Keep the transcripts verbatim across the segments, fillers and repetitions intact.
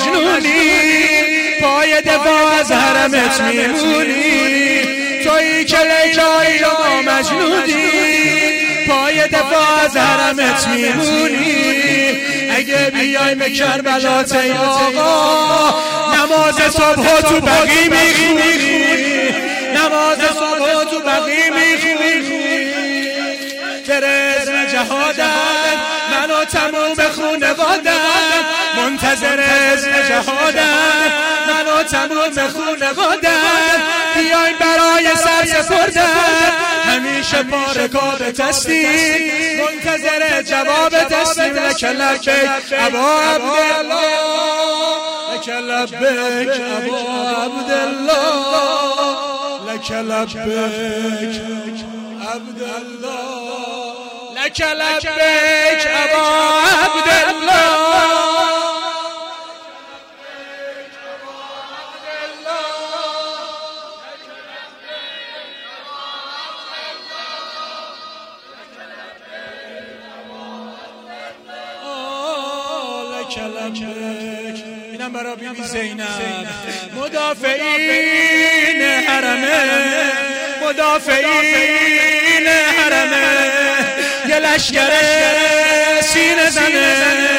مجنونی، پای دفاع از حرمت میمونی. تویی که لیلایی و مجنونی، پای دفاع از حرمت میمونی. اگه بیای به کربلا ای آقا، نماز صبح تو بقی میخونی، نماز صبح تو بقی میخونی. ترزم جهادت منو تموم خونوادت، منتظر اسم جهادت منو تموم خونوادت. بیاین برای سر سپردن، همیشه پارکاب تستی، منتظر جواب تسلیم. لک لبیک ابا عبدالله، لک لبیک ابا عبدالله، لک لبیک عبدالله، لک لبیک ابا عبدالله. اینم برای بیبی زینب. مدافعین حرمه، مدافعین حرمه، یه لشکر سینه زنه.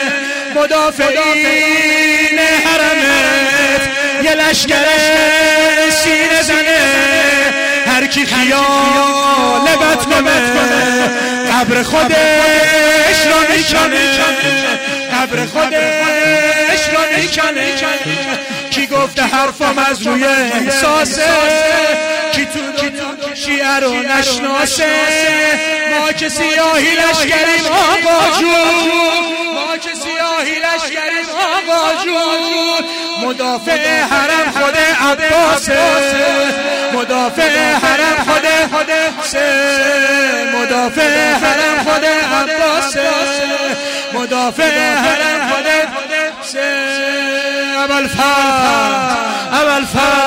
مدافعین حرمت یه لشکر سینه زنه. هر کی خیال بد کنه، قبر خودش رو میکنه، قبر خودش رو میکنه. کی گفته حرفم از روی احساسه، کی تو شیعه رو نشناسه. ما که سیاهی لشکریم آقا جون، ما که سیاهی لشکریم آقا جون. مدافع حرم خود عباسه، مدافع حرم خود حسه، مدافع حرم خود عباسه، مدافع حرم خود حسه. ابوالفضل ابوالفضل